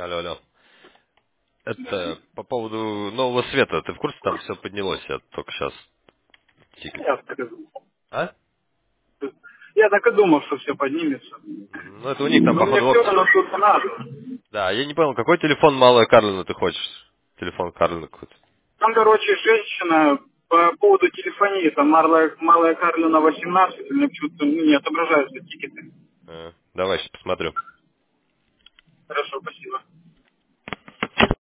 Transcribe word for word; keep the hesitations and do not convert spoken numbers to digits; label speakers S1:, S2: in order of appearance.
S1: Алло, алло. Это по поводу нового света. Ты в курсе, там все поднялось? Я только сейчас тикет.
S2: Я так и думал.
S1: А?
S2: Я так и думал, что все поднимется.
S1: Ну, это у них там,
S2: Но мне
S1: походу,
S2: все
S1: опция.
S2: равно что-то надо.
S1: Да, я не понял, какой телефон малая Карлина ты хочешь? Телефон Карлина какой-то.
S2: Там, короче, женщина по поводу телефонии, там малая, малая Карлина восемнадцать, у меня почему-то ну, не отображаются тикеты.
S1: Э, Давай, сейчас посмотрю.
S2: Хорошо, спасибо.